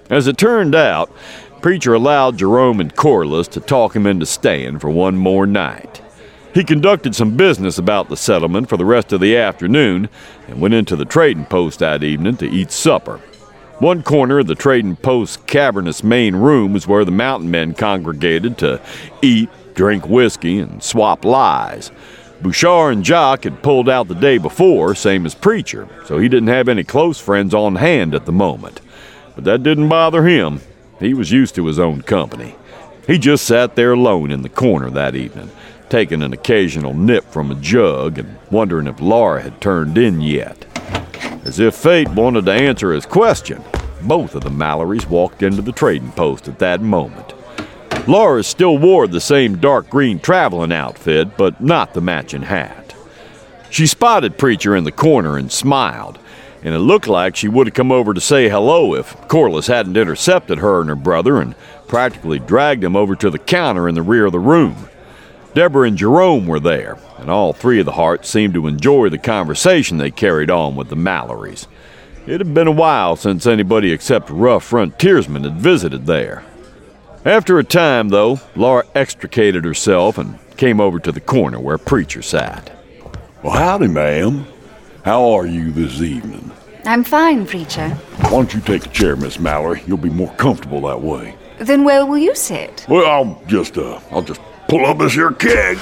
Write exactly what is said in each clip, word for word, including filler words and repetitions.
As it turned out, Preacher allowed Jerome and Corliss to talk him into staying for one more night. He conducted some business about the settlement for the rest of the afternoon and went into the trading post that evening to eat supper. One corner of the trading post's cavernous main room was where the mountain men congregated to eat, drink whiskey, and swap lies. Bouchard and Jock had pulled out the day before, same as Preacher, so he didn't have any close friends on hand at the moment. But that didn't bother him. He was used to his own company. He just sat there alone in the corner that evening, taking an occasional nip from a jug and wondering if Laura had turned in yet. As if fate wanted to answer his question, both of the Mallorys walked into the trading post at that moment. Laura still wore the same dark green traveling outfit, but not the matching hat. She spotted Preacher in the corner and smiled, and it looked like she would have come over to say hello if Corliss hadn't intercepted her and her brother and practically dragged him over to the counter in the rear of the room. Deborah and Jerome were there, and all three of the Harts seemed to enjoy the conversation they carried on with the Mallorys. It had been a while since anybody except rough frontiersmen had visited there. After a time, though, Laura extricated herself and came over to the corner where Preacher sat. Well, howdy, ma'am. How are you this evening? I'm fine, Preacher. Why don't you take a chair, Miss Mallory? You'll be more comfortable that way. Then where will you sit? Well, I'll just, uh, I'll just pull up this here keg.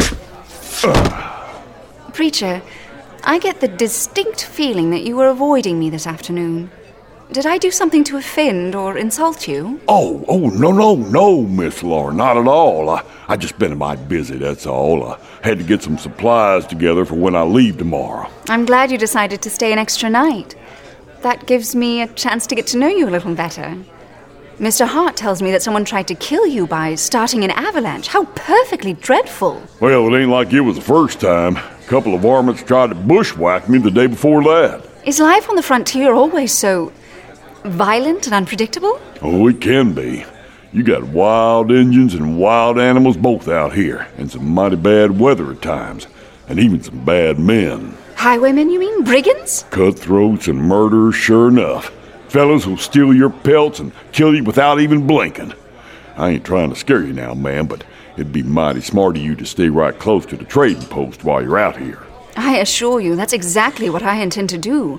Preacher, I get the distinct feeling that you were avoiding me this afternoon. Did I do something to offend or insult you? Oh, oh, no, no, no, Miss Laura, not at all. I, I just been a mite busy, that's all. I had to get some supplies together for when I leave tomorrow. I'm glad you decided to stay an extra night. That gives me a chance to get to know you a little better. Mister Hart tells me that someone tried to kill you by starting an avalanche. How perfectly dreadful. Well, it ain't like it was the first time. A couple of varmints tried to bushwhack me the day before that. Is life on the frontier always so violent and unpredictable? Oh, it can be. You got wild Indians and wild animals both out here, and some mighty bad weather at times, and even some bad men. Highwaymen, you mean? Brigands? Cutthroats and murderers, sure enough. Fellas who'll steal your pelts and kill you without even blinking. I ain't trying to scare you now, ma'am, but it'd be mighty smart of you to stay right close to the trading post while you're out here. I assure you, that's exactly what I intend to do.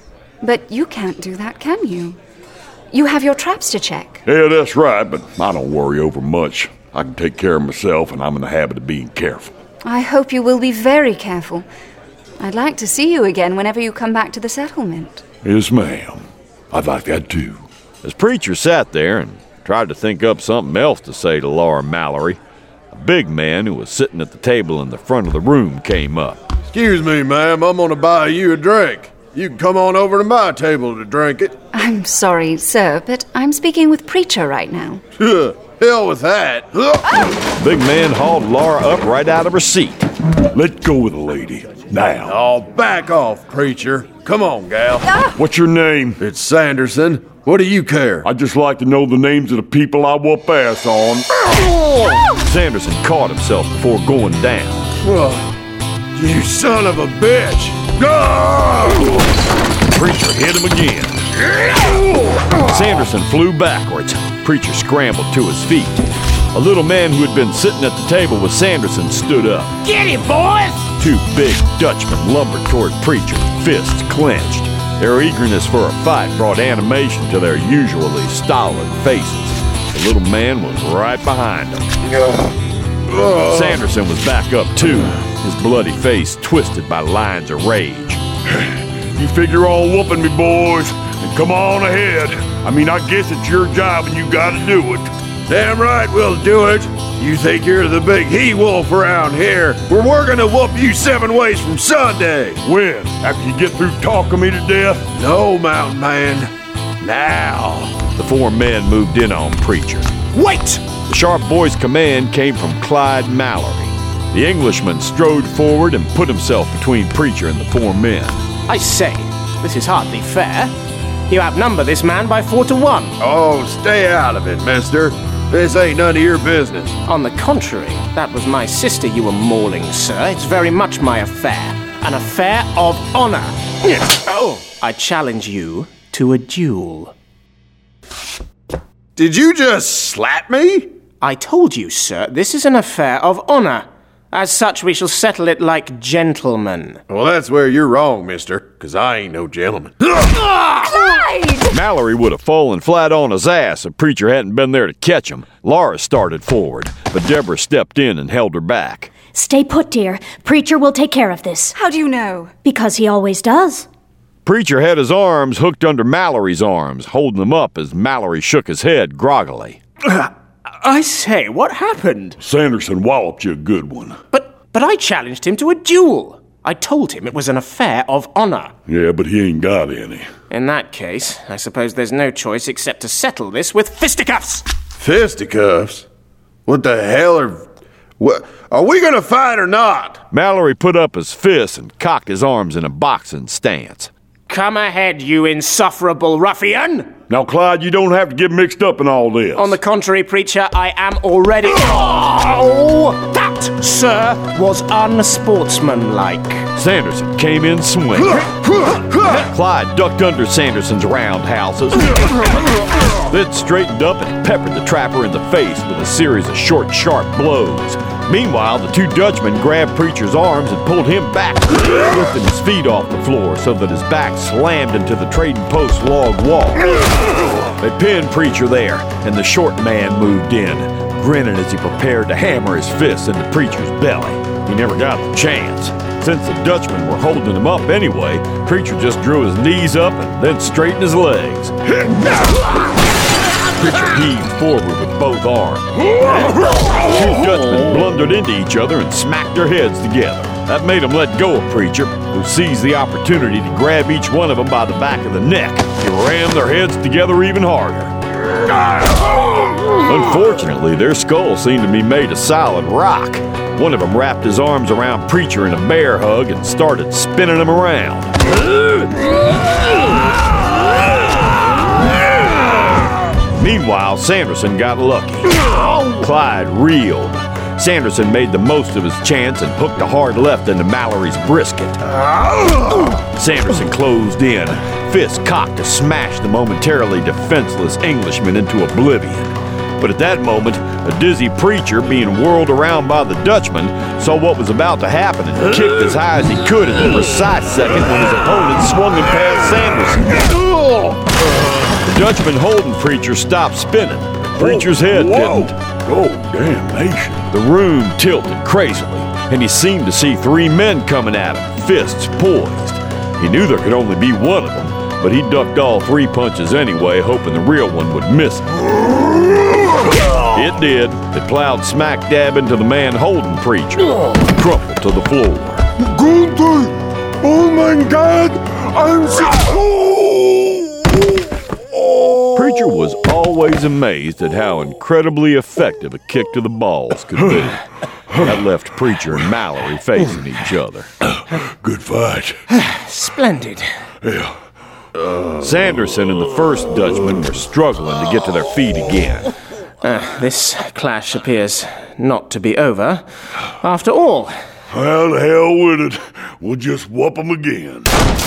But you can't do that, can you? You have your traps to check. Yeah, that's right, but I don't worry over much. I can take care of myself, and I'm in the habit of being careful. I hope you will be very careful. I'd like to see you again whenever you come back to the settlement. Yes, ma'am. I'd like that, too. As Preacher sat there and tried to think up something else to say to Laura Mallory, a big man who was sitting at the table in the front of the room came up. Excuse me, ma'am. I'm going to buy you a drink. You can come on over to my table to drink it. I'm sorry, sir, but I'm speaking with Preacher right now. Hell with that. Big man hauled Laura up right out of her seat. Let go of the lady. Now. Oh, back off, Preacher. Come on, gal. Ah! What's your name? It's Sanderson. What do you care? I'd just like to know the names of the people I whoop ass on. Sanderson caught himself before going down. Oh, you son of a bitch. Preacher hit him again. Sanderson flew backwards. Preacher scrambled to his feet. A little man who had been sitting at the table with Sanderson stood up. Get him, boys! Two big Dutchmen lumbered toward Preacher, fists clenched. Their eagerness for a fight brought animation to their usually stolid faces. The little man was right behind them. Sanderson was back up too, his bloody face twisted by lines of rage. You figure on whooping me, boys, and come on ahead. I mean, I guess it's your job and you gotta do it. Damn right we'll do it. You think you're the big he-wolf around here? Well, we're gonna whoop you seven ways from Sunday. When? After you get through talking me to death? No, mountain man. Now. The four men moved in on Preacher. Wait! The sharp boy's command came from Clyde Mallory. The Englishman strode forward and put himself between Preacher and the four men. I say, this is hardly fair. You outnumber this man by four to one. Oh, stay out of it, mister. This ain't none of your business. On the contrary, that was my sister you were mauling, sir. It's very much my affair. An affair of honor. Oh, I challenge you to a duel. Did you just slap me? I told you, sir, this is an affair of honor. As such, we shall settle it like gentlemen. Well, that's where you're wrong, mister, because I ain't no gentleman. Clyde! Mallory would have fallen flat on his ass if Preacher hadn't been there to catch him. Laura started forward, but Deborah stepped in and held her back. Stay put, dear. Preacher will take care of this. How do you know? Because he always does. Preacher had his arms hooked under Mallory's arms, holding them up as Mallory shook his head groggily. I say, what happened? Sanderson walloped you a good one. But but I challenged him to a duel. I told him it was an affair of honor. Yeah, but he ain't got any. In that case, I suppose there's no choice except to settle this with fisticuffs. Fisticuffs? What the hell are... What, are we gonna fight or not? Mallory put up his fists and cocked his arms in a boxing stance. Come ahead, you insufferable ruffian! Now, Clyde, you don't have to get mixed up in all this. On the contrary, Preacher, I am already... Oh! That, sir, was unsportsmanlike. Sanderson came in swinging. Clyde ducked under Sanderson's roundhouses, then straightened up and peppered the trapper in the face with a series of short, sharp blows. Meanwhile, the two Dutchmen grabbed Preacher's arms and pulled him back, lifting his feet off the floor so that his back slammed into the trading post log wall. They pinned Preacher there, and the short man moved in, grinning as he prepared to hammer his fists into Preacher's belly. He never got the chance. Since the Dutchmen were holding him up anyway, Preacher just drew his knees up and then straightened his legs. Preacher heaved forward with both arms. Two Dutchmen blundered into each other and smacked their heads together. That made them let go of Preacher, who seized the opportunity to grab each one of them by the back of the neck. He rammed their heads together even harder. Unfortunately, their skulls seemed to be made of solid rock. One of them wrapped his arms around Preacher in a bear hug and started spinning him around. Meanwhile, Sanderson got lucky. Clyde reeled. Sanderson made the most of his chance and hooked a hard left into Mallory's brisket. Sanderson closed in, fist cocked to smash the momentarily defenseless Englishman into oblivion. But at that moment, a dizzy Preacher, being whirled around by the Dutchman, saw what was about to happen and kicked as high as he could at the precise second when his opponent swung him past Sanderson. The Dutchman holding Preacher stopped spinning. Preacher's head Whoa. didn't. Oh, damnation. The room tilted crazily, and he seemed to see three men coming at him, fists poised. He knew there could only be one of them, but he ducked all three punches anyway, hoping the real one would miss him. It did. It plowed smack dab into the man holding Preacher, and crumpled to the floor. Gunther! Oh my God! I'm so... Preacher was always amazed at how incredibly effective a kick to the balls could be. That left Preacher and Mallory facing each other. Good fight. Splendid. Yeah. Sanderson and the first Dutchman were struggling to get to their feet again. Uh, this clash appears not to be over. After all... Well, the hell with it. We'll just whoop 'em again.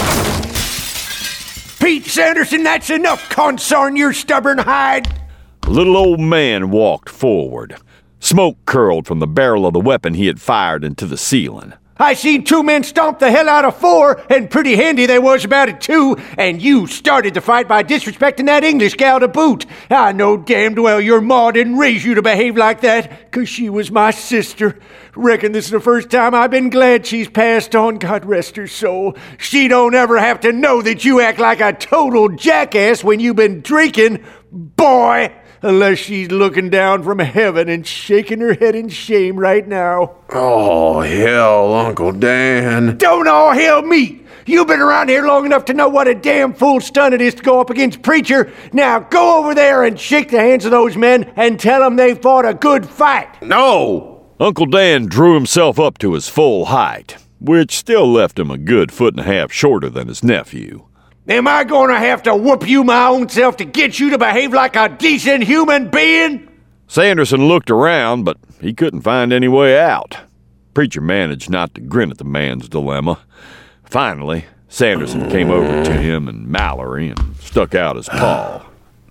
Pete Sanderson, that's enough, consarn your stubborn hide. A little old man walked forward. Smoke curled from the barrel of the weapon he had fired into the ceiling. I seen two men stomp the hell out of four, and pretty handy they was about it too, and you started the fight by disrespecting that English gal to boot. I know damned well your ma didn't raise you to behave like that, 'cause she was my sister. Reckon this is the first time I've been glad she's passed on, God rest her soul. She don't ever have to know that you act like a total jackass when you been drinking, boy. Unless she's looking down from heaven and shaking her head in shame right now. Oh, hell, Uncle Dan. Don't all hell me! You've been around here long enough to know what a damn fool stunt it is to go up against Preacher. Now go over there and shake the hands of those men and tell them they fought a good fight. No! Uncle Dan drew himself up to his full height, which still left him a good foot and a half shorter than his nephew. Am I going to have to whoop you my own self to get you to behave like a decent human being? Sanderson looked around, but he couldn't find any way out. Preacher managed not to grin at the man's dilemma. Finally, Sanderson came over to him and Mallory and stuck out his paw.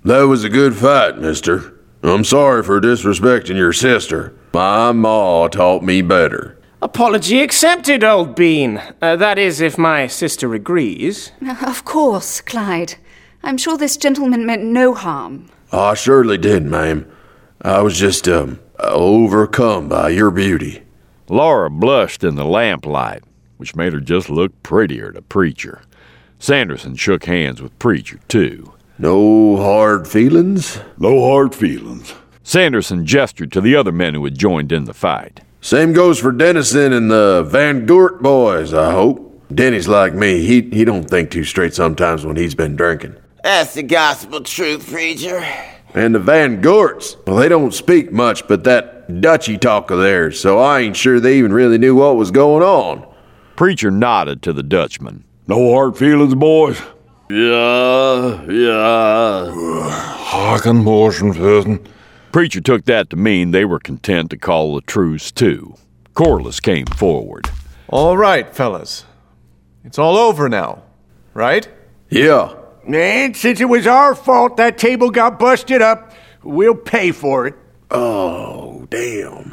That was a good fight, mister. I'm sorry for disrespecting your sister. My ma taught me better. Apology accepted, old bean. Uh, that is, if my sister agrees. Of course, Clyde. I'm sure this gentleman meant no harm. I surely did, ma'am. I was just, um, overcome by your beauty. Laura blushed in the lamplight, which made her just look prettier to Preacher. Sanderson shook hands with Preacher, too. No hard feelings? No hard feelings. Sanderson gestured to the other men who had joined in the fight. Same goes for Dennison and the Van Gort boys, I hope. Denny's like me. He he don't think too straight sometimes when he's been drinking. That's the gospel truth, Preacher. And the Van Gorts, well, they don't speak much but that Dutchy talk of theirs, so I ain't sure they even really knew what was going on. Preacher nodded to the Dutchman. No hard feelings, boys? Yeah, yeah. Haken morgen. Preacher took that to mean they were content to call a truce, too. Corliss came forward. All right, fellas. It's all over now, right? Yeah. And since it was our fault that table got busted up, we'll pay for it. Oh, damn.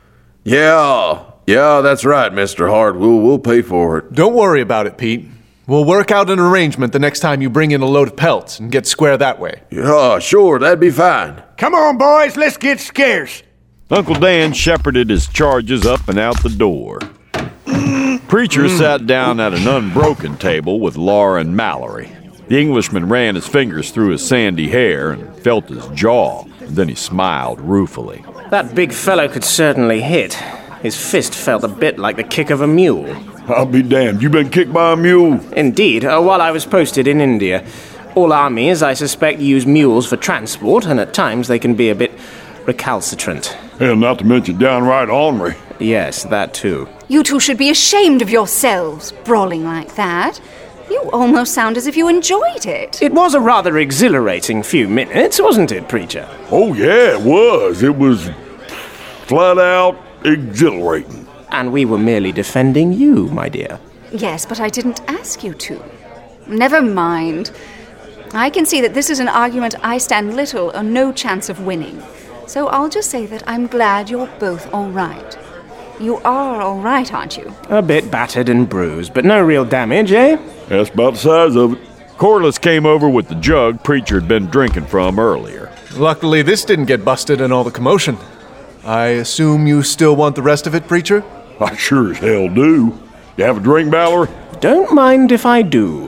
Yeah, yeah, that's right, Mister Hart. We'll, we'll pay for it. Don't worry about it, Pete. We'll work out an arrangement the next time you bring in a load of pelts and get square that way. Yeah, sure, that'd be fine. Come on, boys, let's get scarce. Uncle Dan shepherded his charges up and out the door. Preacher sat down at an unbroken table with Laura and Mallory. The Englishman ran his fingers through his sandy hair and felt his jaw. And then he smiled ruefully. That big fellow could certainly hit. His fist felt a bit like the kick of a mule. I'll be damned. You been kicked by a mule? Indeed, uh, while I was posted in India. All armies, I suspect, use mules for transport, and at times they can be a bit recalcitrant. Hell, not to mention downright ornery. Yes, that too. You two should be ashamed of yourselves, brawling like that. You almost sound as if you enjoyed it. It was a rather exhilarating few minutes, wasn't it, Preacher? Oh, yeah, it was. It was flat out exhilarating. And we were merely defending you, my dear. Yes, but I didn't ask you to. Never mind. I can see that this is an argument I stand little or no chance of winning. So I'll just say that I'm glad you're both all right. You are all right, aren't you? A bit battered and bruised, but no real damage, eh? That's about the size of it. Corliss came over with the jug Preacher had been drinking from earlier. Luckily, this didn't get busted in all the commotion. I assume you still want the rest of it, Preacher? I sure as hell do. You have a drink, Mallory? Don't mind if I do.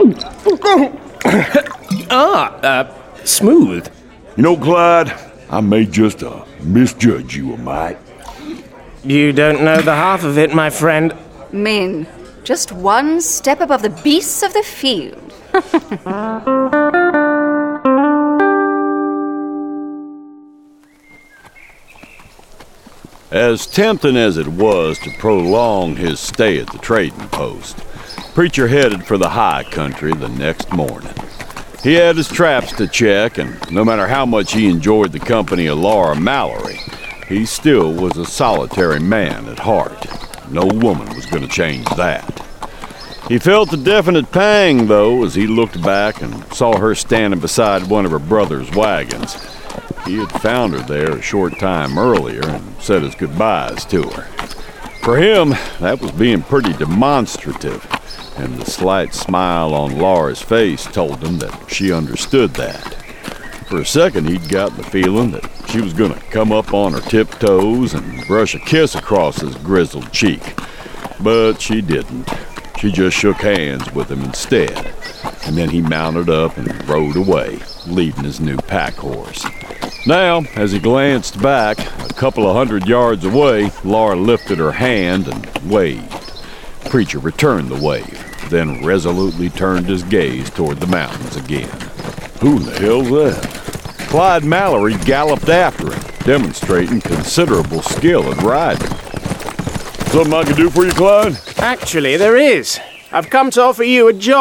ah, uh, smooth. You know, Clyde, I may just uh, misjudge you a mite. You don't know the half of it, my friend. Min, just one step above the beasts of the field. As tempting as it was to prolong his stay at the trading post, Preacher headed for the high country the next morning. He had his traps to check, and no matter how much he enjoyed the company of Laura Mallory, he still was a solitary man at heart. No woman was going to change that. He felt a definite pang, though, as he looked back and saw her standing beside one of her brother's wagons. He had found her there a short time earlier and said his goodbyes to her. For him, that was being pretty demonstrative, and the slight smile on Laura's face told him that she understood that. For a second, he'd gotten the feeling that she was going to come up on her tiptoes and brush a kiss across his grizzled cheek. But she didn't. She just shook hands with him instead, and then he mounted up and rode away, leading his new pack horse. Now, as he glanced back, a couple of hundred yards away, Laura lifted her hand and waved. Preacher returned the wave, then resolutely turned his gaze toward the mountains again. Who in the hell's that? Clyde Mallory galloped after him, demonstrating considerable skill in riding. Something I can do for you, Clyde? Actually, there is. I've come to offer you a job.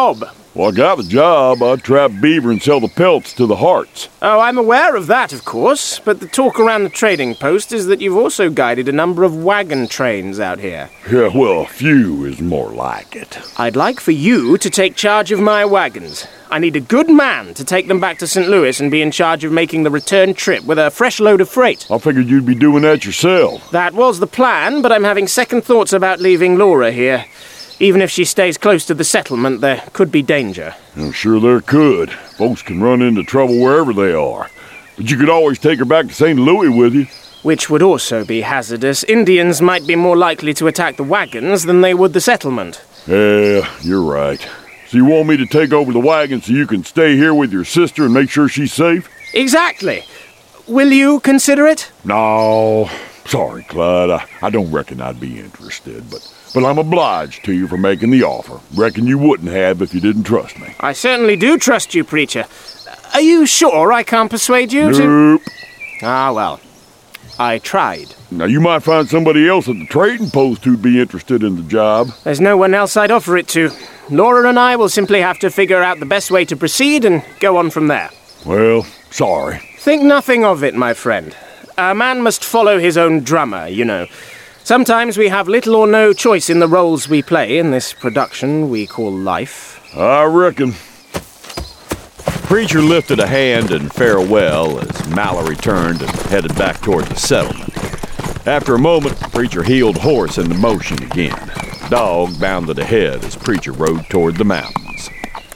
Well, I got the job. I trap beaver and sell the pelts to the Harts. Oh, I'm aware of that, of course, but the talk around the trading post is that you've also guided a number of wagon trains out here. Yeah, well, a few is more like it. I'd like for you to take charge of my wagons. I need a good man to take them back to Saint Louis and be in charge of making the return trip with a fresh load of freight. I figured you'd be doing that yourself. That was the plan, but I'm having second thoughts about leaving Laura here. Even if she stays close to the settlement, there could be danger. I'm sure there could. Folks can run into trouble wherever they are. But you could always take her back to Saint Louis with you. Which would also be hazardous. Indians might be more likely to attack the wagons than they would the settlement. Yeah, you're right. So you want me to take over the wagon so you can stay here with your sister and make sure she's safe? Exactly. Will you consider it? No. Sorry, Clyde. I, I don't reckon I'd be interested, but... But I'm obliged to you for making the offer. Reckon you wouldn't have if you didn't trust me. I certainly do trust you, Preacher. Are you sure I can't persuade you nope. to... Ah, well. I tried. Now, you might find somebody else at the trading post who'd be interested in the job. There's no one else I'd offer it to. Laura and I will simply have to figure out the best way to proceed and go on from there. Well, sorry. Think nothing of it, my friend. A man must follow his own drummer, you know. Sometimes we have little or no choice in the roles we play in this production we call life. I reckon. Preacher lifted a hand in farewell as Mallory turned and headed back toward the settlement. After a moment, Preacher heeled horse into motion again. Dog bounded ahead as Preacher rode toward the mountains.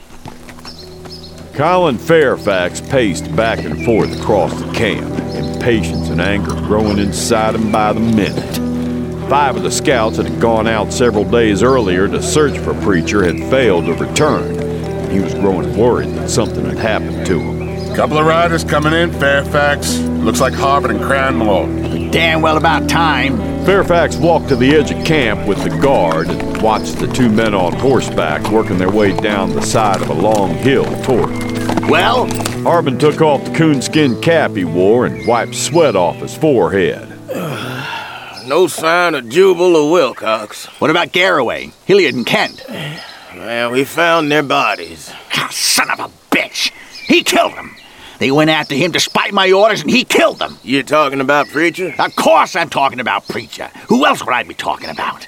Colin Fairfax paced back and forth across the camp, impatience and anger growing inside him by the minute. Five of the scouts that had gone out several days earlier to search for Preacher had failed to return. He was growing worried that something had happened to him. Couple of riders coming in, Fairfax. Looks like Harvard and Cranmore. Damn well about time. Fairfax walked to the edge of camp with the guard and watched the two men on horseback working their way down the side of a long hill toward him. Well? Harbin took off the coonskin cap he wore and wiped sweat off his forehead. No sign of Jubal or Wilcox. What about Garraway, Hilliard, and Kent? Well, we found their bodies. Ah, son of a bitch! He killed them! They went after him despite my orders, and he killed them! You talking about Preacher? Of course I'm talking about Preacher. Who else would I be talking about?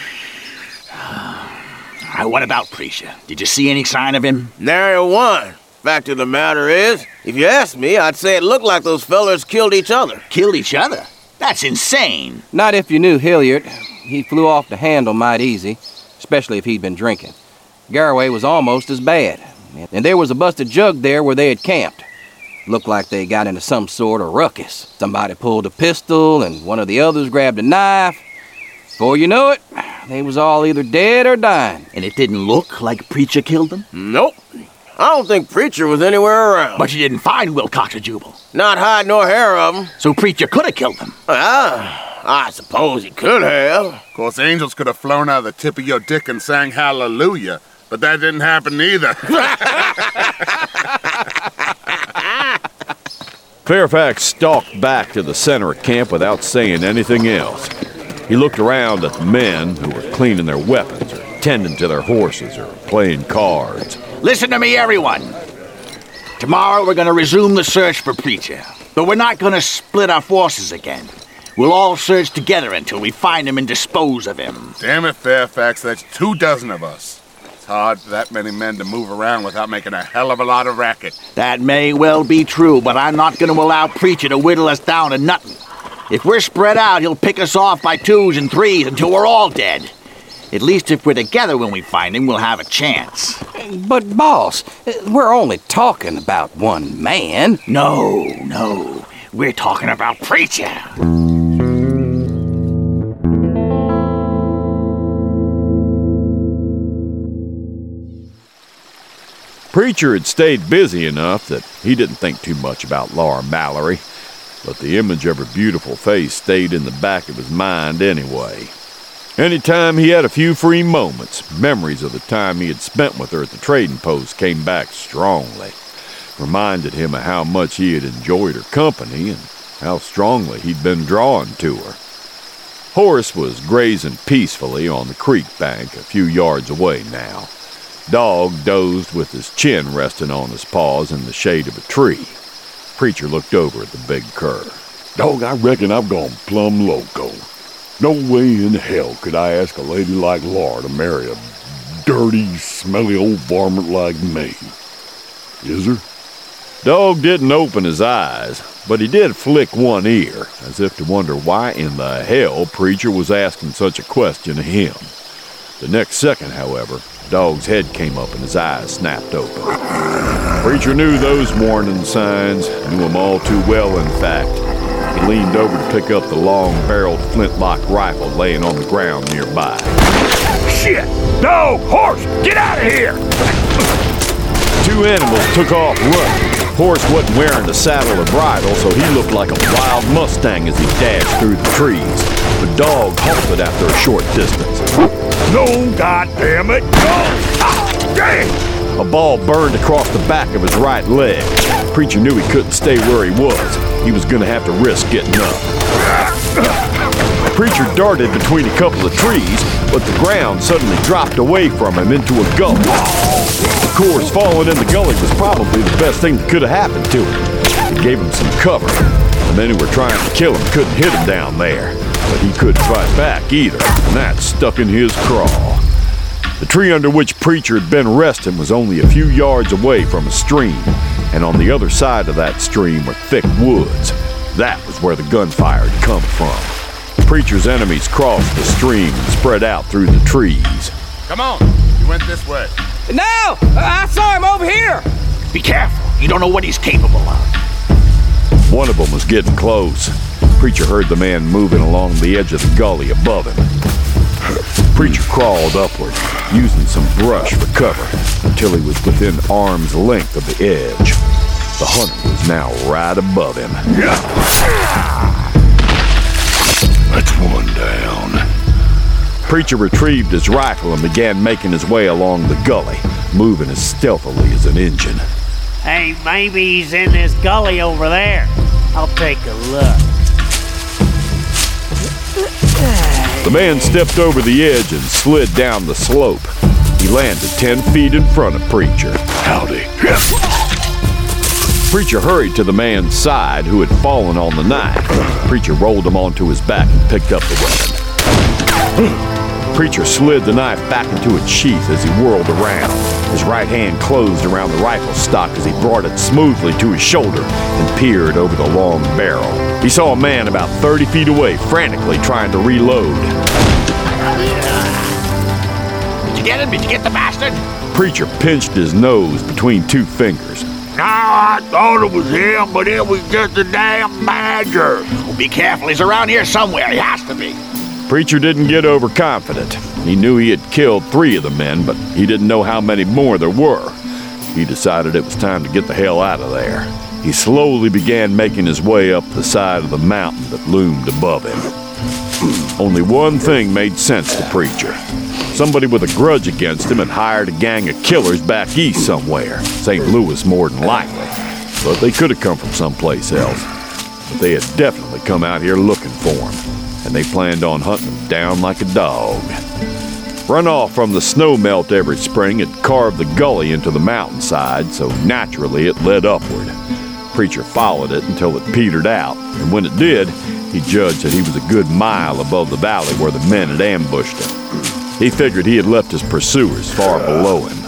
Uh, what about Preacher? Did you see any sign of him? Nary one. Fact of the matter is, if you asked me, I'd say it looked like those fellers killed each other. Killed each other? That's insane. Not if you knew Hilliard. He flew off the handle mighty easy, especially if he'd been drinking. Garraway was almost as bad. And there was a busted jug there where they had camped. Looked like they got into some sort of ruckus. Somebody pulled a pistol, and one of the others grabbed a knife. Before you know it, they was all either dead or dying. And it didn't look like Preacher killed them? Nope. I don't think Preacher was anywhere around. But you didn't find Wilcox or Jubal? Not hide nor hair of them. So Preacher could have killed them? Ah, I suppose he could have. Of course, angels could have flown out of the tip of your dick and sang hallelujah, but that didn't happen either. Fairfax stalked back to the center of camp without saying anything else. He looked around at the men who were cleaning their weapons or tending to their horses or playing cards. Listen to me, everyone. Tomorrow we're going to resume the search for Preacher. But we're not going to split our forces again. We'll all search together until we find him and dispose of him. Damn it, Fairfax, that's two dozen of us. It's hard for that many men to move around without making a hell of a lot of racket. That may well be true, but I'm not going to allow Preacher to whittle us down to nothing. If we're spread out, he'll pick us off by twos and threes until we're all dead. At least if we're together when we find him, we'll have a chance. But, boss, we're only talking about one man. No, no. We're talking about Preacher. Preacher had stayed busy enough that he didn't think too much about Laura Mallory, but the image of her beautiful face stayed in the back of his mind anyway. Anytime he had a few free moments, memories of the time he had spent with her at the trading post came back strongly, reminded him of how much he had enjoyed her company and how strongly he'd been drawn to her. Horace was grazing peacefully on the creek bank a few yards away now. Dog dozed with his chin resting on his paws in the shade of a tree. Preacher looked over at the big cur. Dog, I reckon I've gone plumb loco. No way in hell could I ask a lady like Laura to marry a dirty, smelly old varmint like me. Is there? Dog didn't open his eyes, but he did flick one ear, as if to wonder why in the hell Preacher was asking such a question of him. The next second, however, Dog's head came up and his eyes snapped open. Preacher knew those warning signs, knew them all too well, in fact. He leaned over to pick up the long-barreled flintlock rifle laying on the ground nearby. Shit! Dog! Horse! Get out of here! Two animals took off running. Horse wasn't wearing a saddle or bridle, so he looked like a wild Mustang as he dashed through the trees. The dog halted after a short distance. No, goddamn it! No! Ah, dang! A ball burned across the back of his right leg. Preacher knew he couldn't stay where he was. He was going to have to risk getting up. Preacher darted between a couple of trees, but the ground suddenly dropped away from him into a gully. Of course, falling in the gully was probably the best thing that could have happened to him. It gave him some cover. The men who were trying to kill him couldn't hit him down there, but he couldn't fight back either, and that stuck in his craw. The tree under which Preacher had been resting was only a few yards away from a stream, and on the other side of that stream were thick woods. That was where the gunfire had come from. Preacher's enemies crossed the stream and spread out through the trees. Come on, you went this way. No! I saw him over here! Be careful, you don't know what he's capable of. One of them was getting close. Preacher heard the man moving along the edge of the gully above him. Preacher crawled upward, using some brush for cover, until he was within arm's length of the edge. The hunter was now right above him. That's one down. Preacher retrieved his rifle and began making his way along the gully, moving as stealthily as an Injun. Hey, maybe he's in this gully over there. I'll take a look. The man stepped over the edge and slid down the slope. He landed ten feet in front of Preacher. Howdy. Preacher hurried to the man's side, who had fallen on the knife. Preacher rolled him onto his back and picked up the weapon. Preacher slid the knife back into its sheath as he whirled around. His right hand closed around the rifle stock as he brought it smoothly to his shoulder and peered over the long barrel. He saw a man about thirty feet away, frantically trying to reload. Did you get him? Did you get the bastard? Preacher pinched his nose between two fingers. No, I thought it was him, but it was just a damn badger. Well, be careful, he's around here somewhere. He has to be. Preacher didn't get overconfident. He knew he had killed three of the men, but he didn't know how many more there were. He decided it was time to get the hell out of there. He slowly began making his way up the side of the mountain that loomed above him. Only one thing made sense to Preacher. Somebody with a grudge against him had hired a gang of killers back east somewhere, Saint Louis more than likely. But they could have come from someplace else. But they had definitely come out here looking for him, and they planned on hunting him down like a dog. Runoff from the snow melt every spring had carved the gully into the mountainside, so naturally it led upward. Preacher followed it until it petered out, and when it did, he judged that he was a good mile above the valley where the men had ambushed him. He figured he had left his pursuers far below him.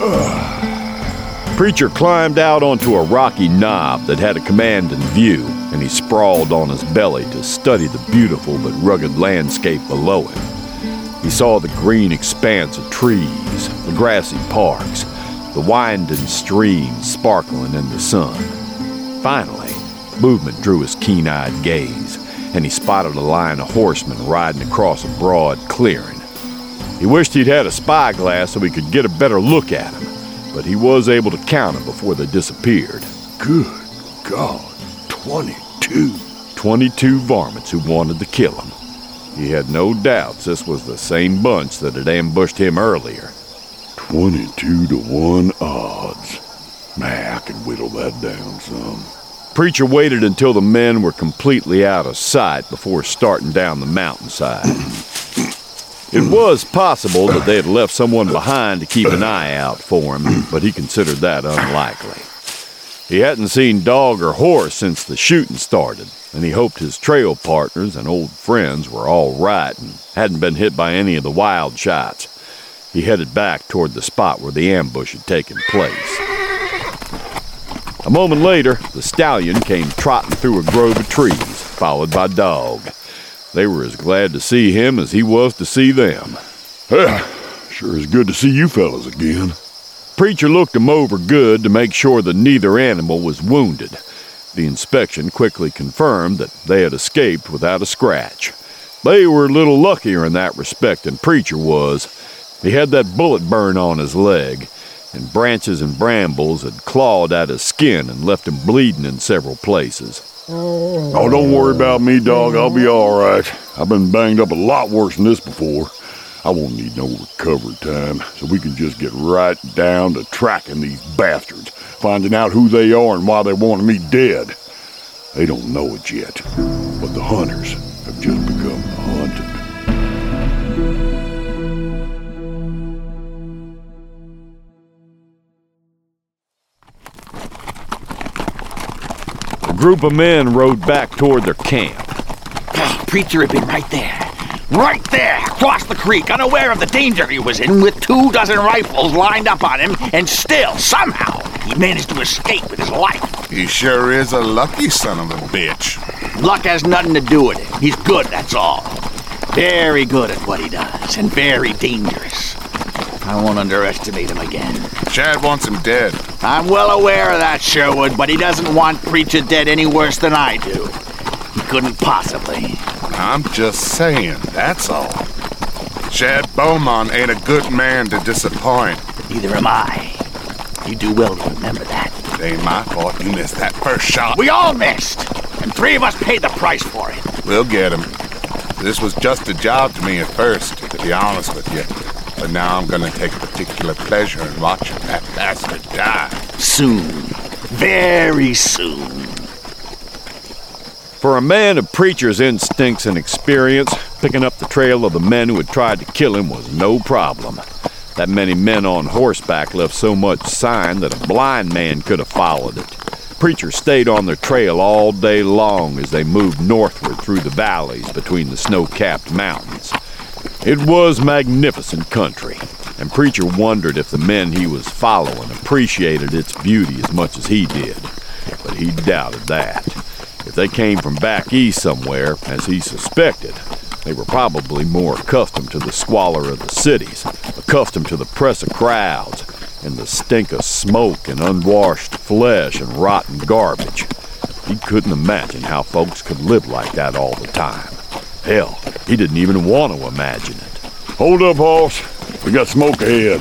Preacher climbed out onto a rocky knob that had a commanding view, and he sprawled on his belly to study the beautiful but rugged landscape below him. He saw the green expanse of trees, the grassy parks, the winding streams sparkling in the sun. Finally, movement drew his keen-eyed gaze, and he spotted a line of horsemen riding across a broad clearing. He wished he'd had a spyglass so he could get a better look at them, but he was able to count them before they disappeared. Good God, twenty-two. Twenty-two varmints who wanted to kill him. He had no doubts this was the same bunch that had ambushed him earlier. Twenty-two to one odds. Man, I can whittle that down some. Preacher waited until the men were completely out of sight before starting down the mountainside. It was possible that they had left someone behind to keep an eye out for him, but he considered that unlikely. He hadn't seen dog or horse since the shooting started, and he hoped his trail partners and old friends were all right and hadn't been hit by any of the wild shots. He headed back toward the spot where the ambush had taken place. A moment later, the stallion came trotting through a grove of trees, followed by Dog. They were as glad to see him as he was to see them. Well, sure is good to see you fellas again. Preacher looked them over good to make sure that neither animal was wounded. The inspection quickly confirmed that they had escaped without a scratch. They were a little luckier in that respect than Preacher was. He had that bullet burn on his leg, and branches and brambles had clawed at his skin and left him bleeding in several places. Oh, don't worry about me, Dog. I'll be all right. I've been banged up a lot worse than this before. I won't need no recovery time, so we can just get right down to tracking these bastards, finding out who they are and why they wanted me dead. They don't know it yet, but the hunters have just become hunted. A group of men rode back toward their camp. Preacher had been right there. Right there, across the creek, unaware of the danger he was in, with two dozen rifles lined up on him, and still, somehow, he managed to escape with his life. He sure is a lucky son of a bitch. Luck has nothing to do with it. He's good, that's all. Very good at what he does, and very dangerous. I won't underestimate him again. Chad wants him dead. I'm well aware of that, Sherwood, but he doesn't want Preacher dead any worse than I do. He couldn't possibly. I'm just saying, that's all. Chad Beaumont ain't a good man to disappoint. Neither am I. You do well to remember that. It ain't my fault you missed that first shot. We all missed, and three of us paid the price for it. We'll get him. This was just a job to me at first, to be honest with you. But now I'm gonna take particular pleasure in watching that bastard die. Soon. Very soon. For a man of Preacher's instincts and experience, picking up the trail of the men who had tried to kill him was no problem. That many men on horseback left so much sign that a blind man could have followed it. Preacher stayed on their trail all day long as they moved northward through the valleys between the snow-capped mountains. It was magnificent country, and Preacher wondered if the men he was following appreciated its beauty as much as he did. But he doubted that. If they came from back east somewhere, as he suspected, they were probably more accustomed to the squalor of the cities, accustomed to the press of crowds, and the stink of smoke and unwashed flesh and rotten garbage. He couldn't imagine how folks could live like that all the time. Hell, he didn't even want to imagine it. Hold up, hoss. We got smoke ahead.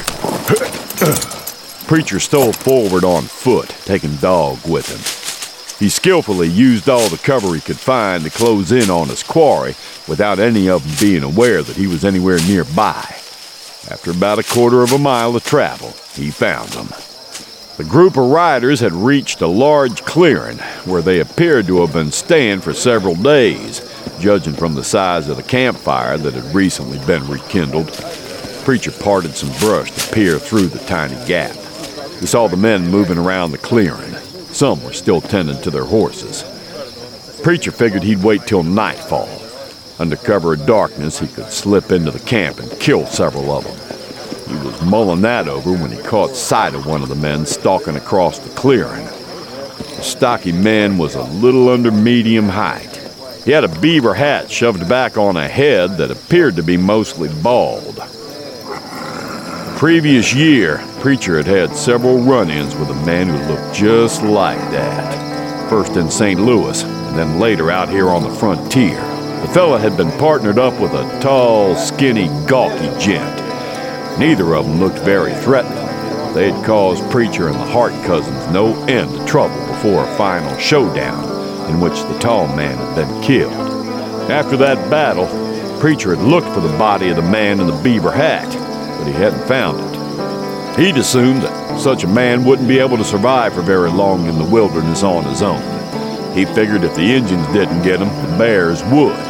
Preacher stole forward on foot, taking Dog with him. He skillfully used all the cover he could find to close in on his quarry without any of them being aware that he was anywhere nearby. After about a quarter of a mile of travel, he found them. The group of riders had reached a large clearing where they appeared to have been staying for several days, judging from the size of the campfire that had recently been rekindled. Preacher parted some brush to peer through the tiny gap. He saw the men moving around the clearing. Some were still tending to their horses. Preacher figured he'd wait till nightfall. Under cover of darkness, he could slip into the camp and kill several of them. He was mulling that over when he caught sight of one of the men stalking across the clearing. The stocky man was a little under medium height. He had a beaver hat shoved back on a head that appeared to be mostly bald. The previous year, Preacher had had several run-ins with a man who looked just like that. First in Saint Louis, and then later out here on the frontier. The fella had been partnered up with a tall, skinny, gawky gent. Neither of them looked very threatening. They had caused Preacher and the Hart cousins no end of trouble before a final showdown in which the tall man had been killed. After that battle, Preacher had looked for the body of the man in the beaver hat, but he hadn't found it. He'd assumed that such a man wouldn't be able to survive for very long in the wilderness on his own. He figured if the Indians didn't get him, the bears would,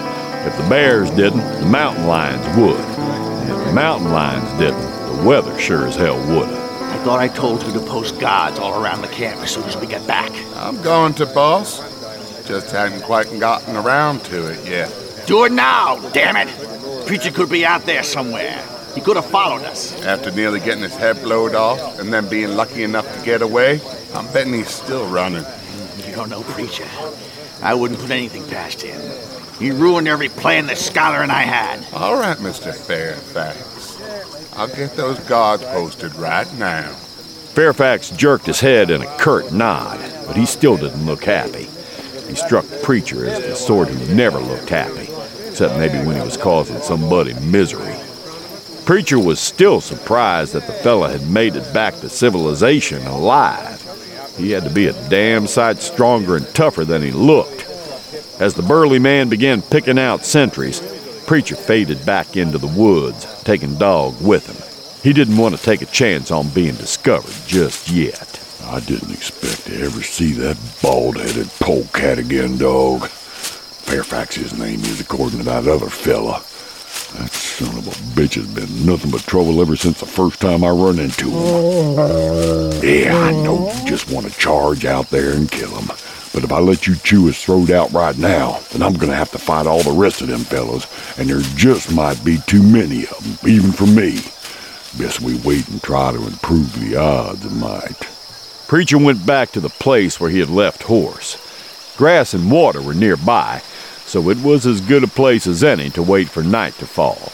If the bears didn't, the mountain lions would. And if the mountain lions didn't, the weather sure as hell would've. I thought I told you to post guards all around the camp as soon as we get back. I'm going to, boss. Just hadn't quite gotten around to it yet. Do it now, damn it! Preacher could be out there somewhere. He could have followed us. After nearly getting his head blowed off and then being lucky enough to get away, I'm betting he's still running. You don't know Preacher. I wouldn't put anything past him. He ruined every plan that Scholar and I had. All right, Mister Fairfax. I'll get those guards posted right now. Fairfax jerked his head in a curt nod, but he still didn't look happy. He struck Preacher as the sort who never looked happy, except maybe when he was causing somebody misery. Preacher was still surprised that the fella had made it back to civilization alive. He had to be a damn sight stronger and tougher than he looked. As the burly man began picking out sentries, Preacher faded back into the woods, taking Dog with him. He didn't want to take a chance on being discovered just yet. I didn't expect to ever see that bald-headed polecat again, Dog. Fairfax his name is, according to that other fella. That son of a bitch has been nothing but trouble ever since the first time I run into him. Yeah, I know you just want to charge out there and kill him. But if I let you chew his throat out right now, then I'm going to have to fight all the rest of them fellas, and there just might be too many of them, even for me. Best we wait and try to improve the odds, might. Preacher went back to the place where he had left Horse. Grass and water were nearby, so it was as good a place as any to wait for night to fall.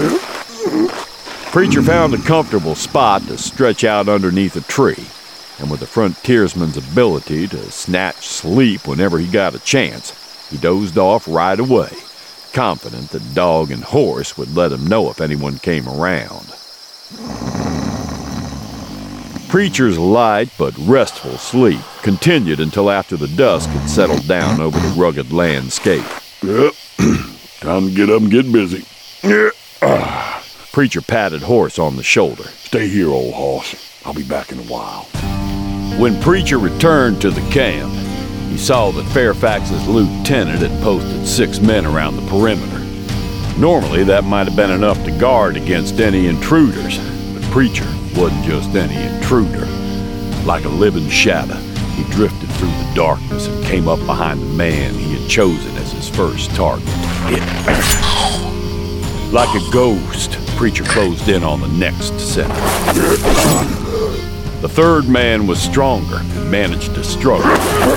Preacher found a comfortable spot to stretch out underneath a tree, and with the frontiersman's ability to snatch sleep whenever he got a chance, he dozed off right away, confident that Dog and Horse would let him know if anyone came around. Preacher's light but restful sleep continued until after the dusk had settled down over the rugged landscape. Yep. Time to get up and get busy. Yeah. Preacher patted Horse on the shoulder. Stay here, old hoss. I'll be back in a while. When Preacher returned to the camp, he saw that Fairfax's lieutenant had posted six men around the perimeter. Normally, that might have been enough to guard against any intruders, but Preacher wasn't just any intruder. Like a living shadow, he drifted through the darkness and came up behind the man he had chosen as his first target. Like a ghost, Preacher closed in on the next set. The third man was stronger and managed to struggle.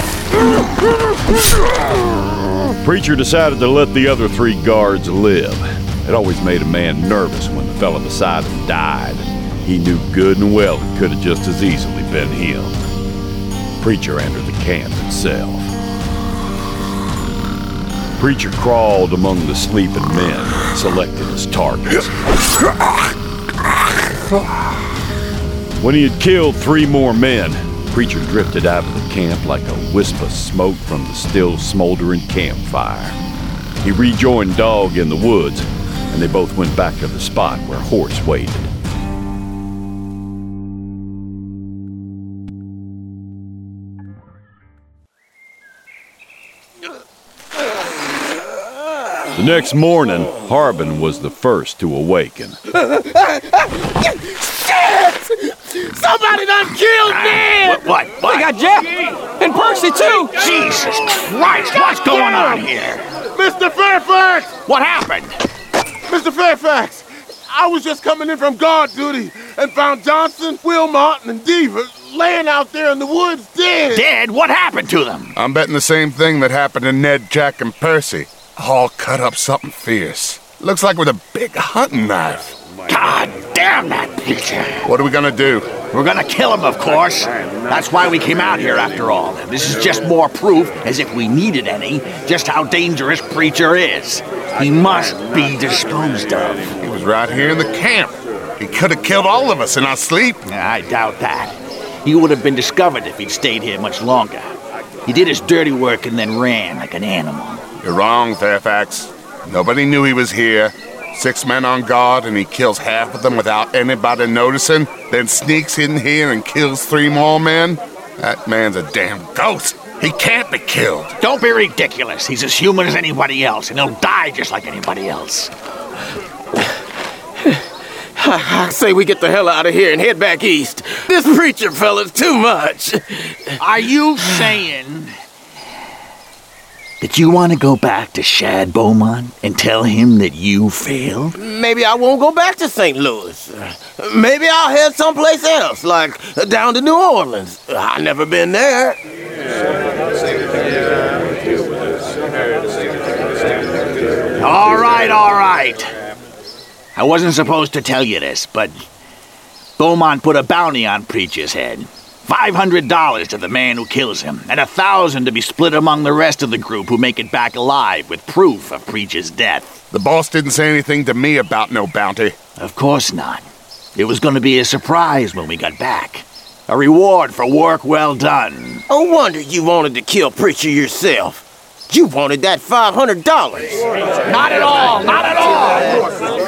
Preacher decided to let the other three guards live. It always made a man nervous when the fella beside him died. He knew good and well it could have just as easily been him. Preacher entered the camp itself. Preacher crawled among the sleeping men and selected his targets. When he had killed three more men, Preacher drifted out of the camp like a wisp of smoke from the still smoldering campfire. He rejoined Dog in the woods, and they both went back to the spot where Horse waited. The next morning, Harbin was the first to awaken. Somebody done killed me! What? What? what? We got Jeff and Percy, too! Jesus Christ, what's going on here? Mister Fairfax! What happened? Mister Fairfax, I was just coming in from guard duty and found Johnson, Wilmot, and Deaver laying out there in the woods dead. Dead? What happened to them? I'm betting the same thing that happened to Ned, Jack, and Percy. All cut up something fierce. Looks like with a big hunting knife. God damn that preacher. What are we gonna do? We're gonna kill him, of course. That's why we came out here after all. This is just more proof, as if we needed any, just how dangerous Preacher is. He must be disposed of. He was right here in the camp. He could have killed all of us in our sleep. I doubt that. He would have been discovered if he'd stayed here much longer. He did his dirty work and then ran like an animal. You're wrong, Fairfax. Nobody knew he was here. Six men on guard, and he kills half of them without anybody noticing, then sneaks in here and kills three more men? That man's a damn ghost. He can't be killed. Don't be ridiculous. He's as human as anybody else, and he'll die just like anybody else. I say we get the hell out of here and head back east. This preacher fella's too much. Are you saying that you want to go back to Shad Beaumont and tell him that you failed? Maybe I won't go back to Saint Louis. Maybe I'll head someplace else, like down to New Orleans. I've never been there. All right, all right. I wasn't supposed to tell you this, but Beaumont put a bounty on Preacher's head. Five hundred dollars to the man who kills him, and a thousand to be split among the rest of the group who make it back alive with proof of Preacher's death. The boss didn't say anything to me about no bounty. Of course not. It was going to be a surprise when we got back. A reward for work well done. No wonder you wanted to kill Preacher yourself. You wanted that five hundred dollars. Not at all, not at all!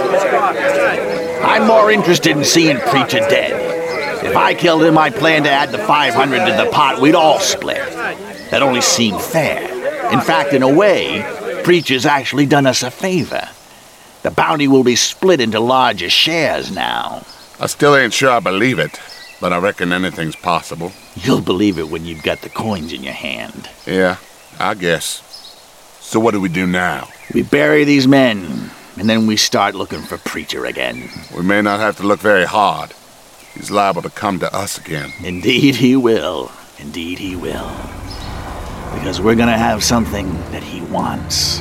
I'm more interested in seeing Preacher dead. If I killed him, I planned to add the five hundred to the pot we'd all split. That only seemed fair. In fact, in a way, Preacher's actually done us a favor. The bounty will be split into larger shares now. I still ain't sure I believe it, but I reckon anything's possible. You'll believe it when you've got the coins in your hand. Yeah, I guess. So what do we do now? We bury these men, and then we start looking for Preacher again. We may not have to look very hard. He's liable to come to us again. Indeed he will. Indeed he will. Because we're gonna have something that he wants.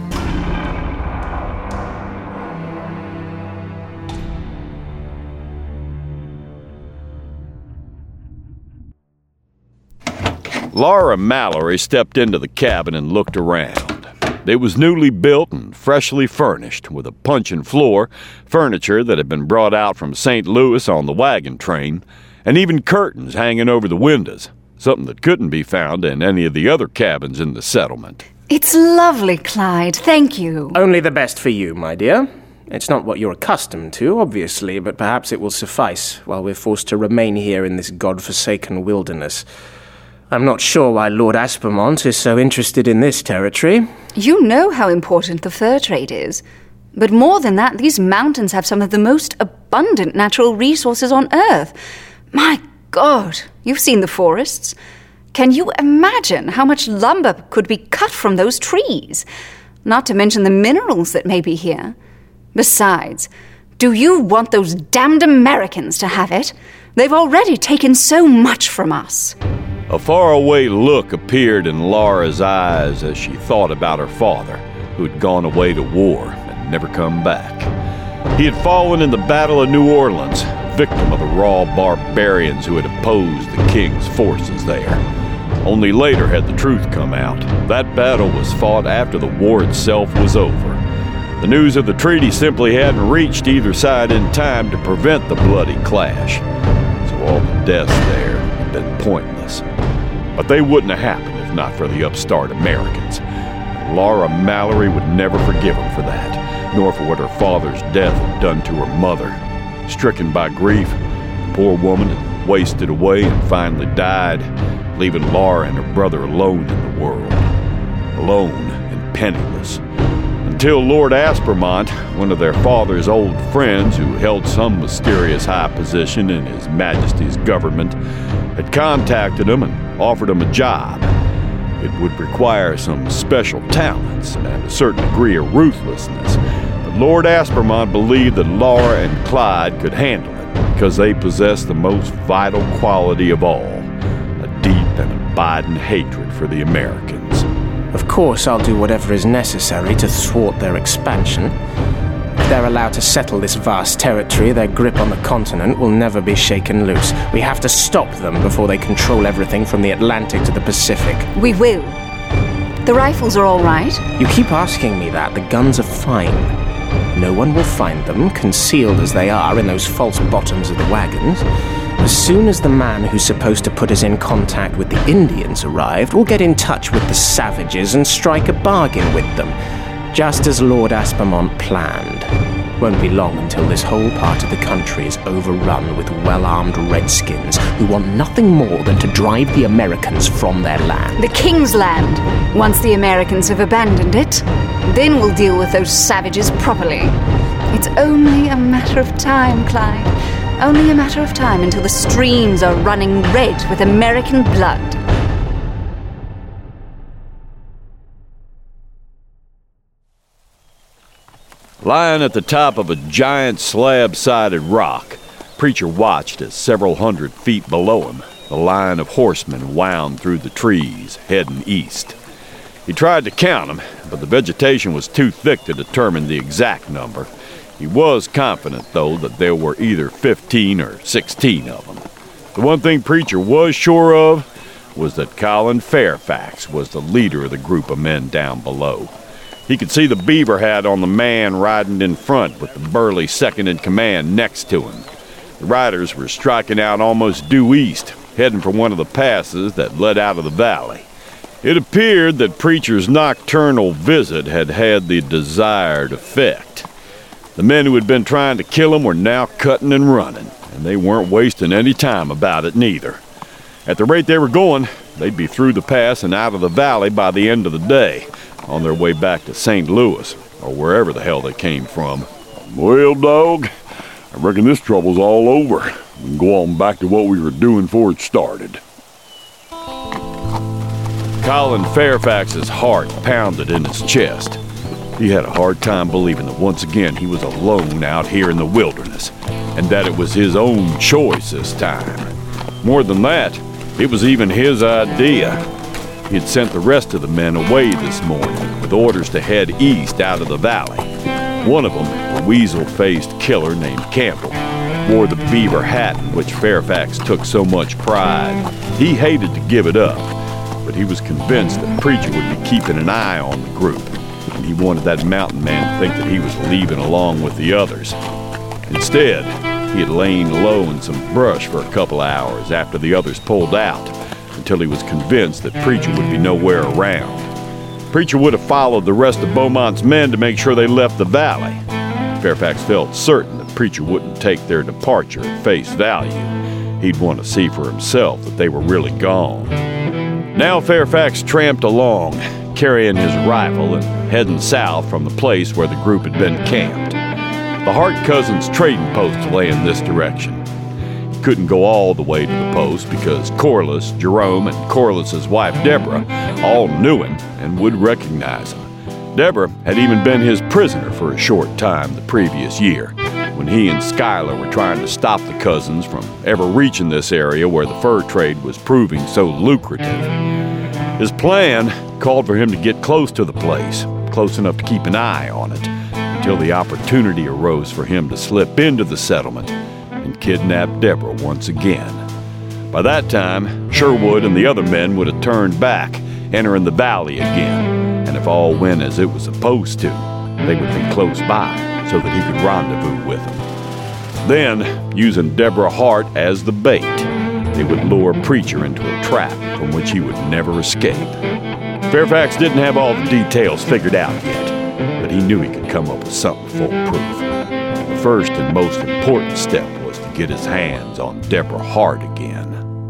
Laura Mallory stepped into the cabin and looked around. It was newly built and freshly furnished, with a puncheon floor, furniture that had been brought out from Saint Louis on the wagon train, and even curtains hanging over the windows, something that couldn't be found in any of the other cabins in the settlement. It's lovely, Clyde. Thank you. Only the best for you, my dear. It's not what you're accustomed to, obviously, but perhaps it will suffice while we're forced to remain here in this godforsaken wilderness. I'm not sure why Lord Aspermont is so interested in this territory. You know how important the fur trade is. But more than that, these mountains have some of the most abundant natural resources on Earth. My God, you've seen the forests. Can you imagine how much lumber could be cut from those trees? Not to mention the minerals that may be here. Besides, do you want those damned Americans to have it? They've already taken so much from us. A faraway look appeared in Laura's eyes as she thought about her father, who had gone away to war and never come back. He had fallen in the Battle of New Orleans, victim of the raw barbarians who had opposed the king's forces there. Only later had the truth come out. That battle was fought after the war itself was over. The news of the treaty simply hadn't reached either side in time to prevent the bloody clash. So all the deaths there had been pointless. But they wouldn't have happened if not for the upstart Americans. Laura Mallory would never forgive them for that, nor for what her father's death had done to her mother. Stricken by grief, the poor woman had wasted away and finally died, leaving Laura and her brother alone in the world. Alone and penniless. Until Lord Aspermont, one of their father's old friends who held some mysterious high position in His Majesty's government, had contacted them and offered them a job. It would require some special talents and a certain degree of ruthlessness, but Lord Aspermont believed that Laura and Clyde could handle it because they possessed the most vital quality of all, a deep and abiding hatred for the Americans. Of course, I'll do whatever is necessary to thwart their expansion. If they're allowed to settle this vast territory, their grip on the continent will never be shaken loose. We have to stop them before they control everything from the Atlantic to the Pacific. We will. The rifles are all right. You keep asking me that. The guns are fine. No one will find them, concealed as they are in those false bottoms of the wagons. As soon as the man who's supposed to put us in contact with the Indians arrived, we'll get in touch with the savages and strike a bargain with them, just as Lord Aspermont planned. Won't be long until this whole part of the country is overrun with well-armed redskins who want nothing more than to drive the Americans from their land. The King's land. Once the Americans have abandoned it, then we'll deal with those savages properly. It's only a matter of time, Clyde. Only a matter of time until the streams are running red with American blood. Lying at the top of a giant slab-sided rock, Preacher watched as several hundred feet below him, the line of horsemen wound through the trees, heading east. He tried to count them, but the vegetation was too thick to determine the exact number. He was confident, though, that there were either fifteen or sixteen of them. The one thing Preacher was sure of was that Colin Fairfax was the leader of the group of men down below. He could see the beaver hat on the man riding in front with the burly second-in-command next to him. The riders were striking out almost due east, heading for one of the passes that led out of the valley. It appeared that Preacher's nocturnal visit had had the desired effect. The men who had been trying to kill him were now cutting and running, and they weren't wasting any time about it neither. At the rate they were going, they'd be through the pass and out of the valley by the end of the day, on their way back to Saint Louis, or wherever the hell they came from. Well, dog, I reckon this trouble's all over. We can go on back to what we were doing before it started. Colin Fairfax's heart pounded in his chest. He had a hard time believing that once again he was alone out here in the wilderness, and that it was his own choice this time. More than that, it was even his idea. He had sent the rest of the men away this morning with orders to head east out of the valley. One of them, a weasel-faced killer named Campbell, wore the beaver hat in which Fairfax took so much pride. He hated to give it up, but he was convinced that Preacher would be keeping an eye on the group, and he wanted that mountain man to think that he was leaving along with the others. Instead, he had lain low in some brush for a couple hours after the others pulled out, until he was convinced that Preacher would be nowhere around. Preacher would have followed the rest of Beaumont's men to make sure they left the valley. Fairfax felt certain that Preacher wouldn't take their departure at face value. He'd want to see for himself that they were really gone. Now Fairfax tramped along, carrying his rifle and heading south from the place where the group had been camped. The Hart cousins' trading post lay in this direction. Couldn't go all the way to the post because Corliss, Jerome, and Corliss's wife Deborah all knew him and would recognize him. Deborah had even been his prisoner for a short time the previous year, when he and Schuyler were trying to stop the cousins from ever reaching this area where the fur trade was proving so lucrative. His plan called for him to get close to the place, close enough to keep an eye on it, until the opportunity arose for him to slip into the settlement and kidnap Deborah once again. By that time, Sherwood and the other men would have turned back, entering the valley again, and if all went as it was supposed to, they would be close by so that he could rendezvous with them. Then, using Deborah Hart as the bait, they would lure Preacher into a trap from which he would never escape. Fairfax didn't have all the details figured out yet, but he knew he could come up with something foolproof. The first and most important step was to get his hands on Deborah Hart again.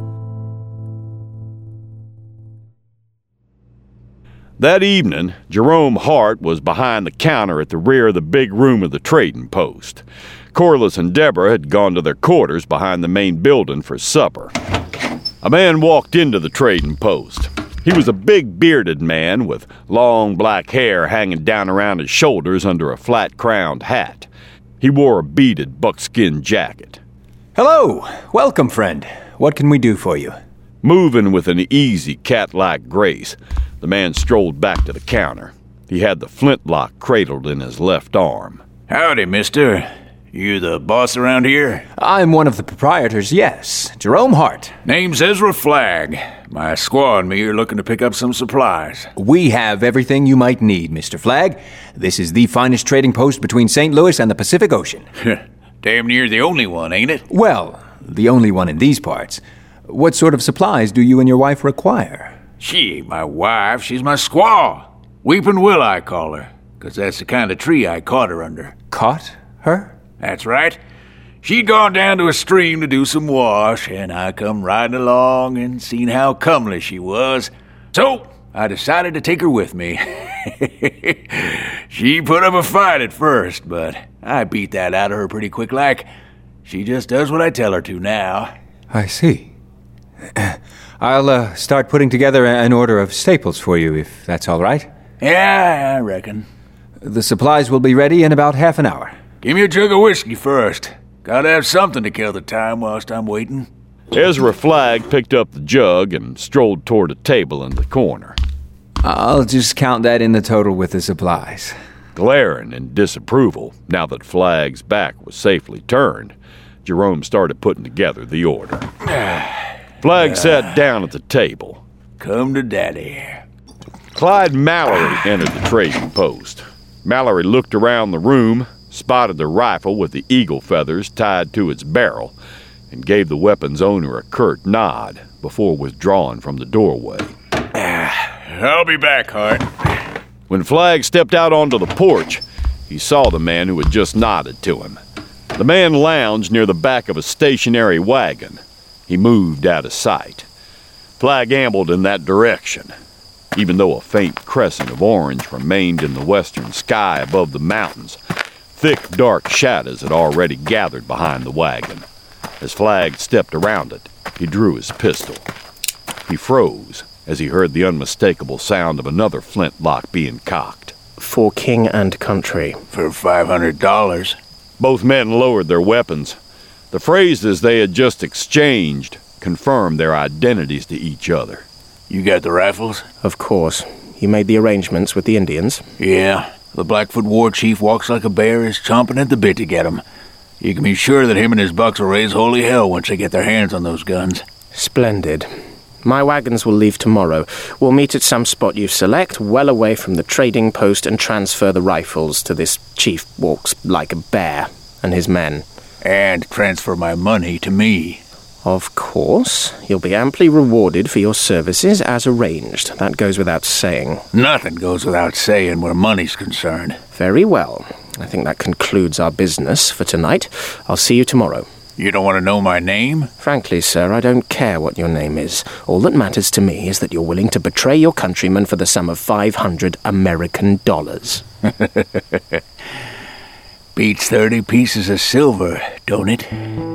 That evening, Jerome Hart was behind the counter at the rear of the big room of the trading post. Corliss and Deborah had gone to their quarters behind the main building for supper. A man walked into the trading post. He was a big bearded man with long black hair hanging down around his shoulders under a flat-crowned hat. He wore a beaded buckskin jacket. Hello! Welcome, friend. What can we do for you? Moving with an easy, cat-like grace, the man strolled back to the counter. He had the flintlock cradled in his left arm. Howdy, mister. You the boss around here? I'm one of the proprietors, yes. Jerome Hart. Name's Ezra Flagg. My squaw and me are looking to pick up some supplies. We have everything you might need, Mister Flagg. This is the finest trading post between Saint Louis and the Pacific Ocean. Damn near the only one, ain't it? Well, the only one in these parts. What sort of supplies do you and your wife require? She ain't my wife, she's my squaw. Weepin' Will, I call her, 'cause that's the kind of tree I caught her under. Caught Her? That's right. She'd gone down to a stream to do some wash, and I come riding along and seen how comely she was. So, I decided to take her with me. She put up a fight at first, but I beat that out of her pretty quick like. She just does what I tell her to now. I see. I'll uh, start putting together an order of staples for you, if that's all right. Yeah, I reckon. The supplies will be ready in about half an hour. Give me a jug of whiskey first. Gotta have something to kill the time whilst I'm waiting. Ezra Flagg picked up the jug and strolled toward a table in the corner. I'll just count that in the total with the supplies. Glaring in disapproval, now that Flagg's back was safely turned, Jerome started putting together the order. Flagg uh, sat down at the table. Come to daddy. Clyde Mallory entered the trading post. Mallory looked around the room, spotted the rifle with the eagle feathers tied to its barrel, and gave the weapon's owner a curt nod before withdrawing from the doorway. I'll be back, Hart. When Flagg stepped out onto the porch, he saw the man who had just nodded to him. The man lounged near the back of a stationary wagon. He moved out of sight. Flagg ambled in that direction. Even though a faint crescent of orange remained in the western sky above the mountains, thick, dark shadows had already gathered behind the wagon. As Flagg stepped around it, he drew his pistol. He froze as he heard the unmistakable sound of another flintlock being cocked. For king and country. For five hundred dollars. Both men lowered their weapons. The phrases they had just exchanged confirmed their identities to each other. You got the rifles? Of course. You made the arrangements with the Indians? Yeah. The Blackfoot war chief walks like a bear, is chomping at the bit to get 'em. You can be sure that him and his bucks will raise holy hell once they get their hands on those guns. Splendid. My wagons will leave tomorrow. We'll meet at some spot you select, well away from the trading post, and transfer the rifles to this chief walks like a bear and his men. And transfer my money to me. Of course. You'll be amply rewarded for your services as arranged. That goes without saying. Nothing goes without saying where money's concerned. Very well. I think that concludes our business for tonight. I'll see you tomorrow. You don't want to know my name? Frankly, sir, I don't care what your name is. All that matters to me is that you're willing to betray your countrymen for the sum of five hundred American dollars. Beats thirty pieces of silver, don't it?